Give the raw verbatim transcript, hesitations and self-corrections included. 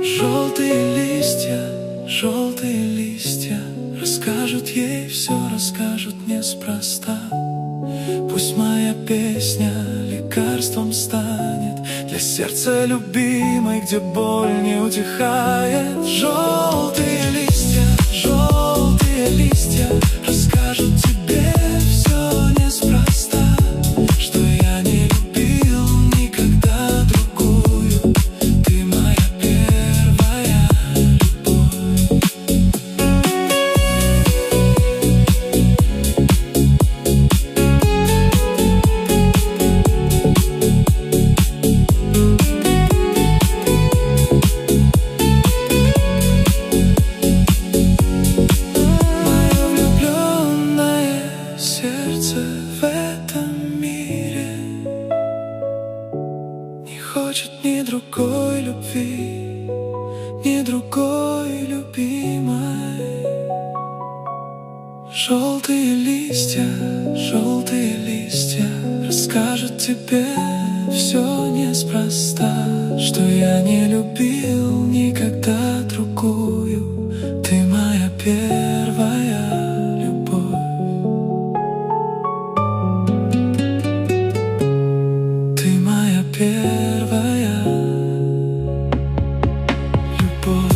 Желтые листья, желтые листья расскажут ей все, расскажут неспроста. Пусть моя песня лекарством станет для сердца любимой, где боль не утихает. Желтые листья, желтые листья расскажут тебе все неспроста, что я не любил никогда другую. Ты моя первая любовь. Мое влюбленное сердце в этом мире не хочет ни другой любви, ни другой любимой. Желтые листья, желтые листья расскажут тебе все неспроста, что я не любил никогда другую. Ты моя первая любовь. Ты моя первая любовь.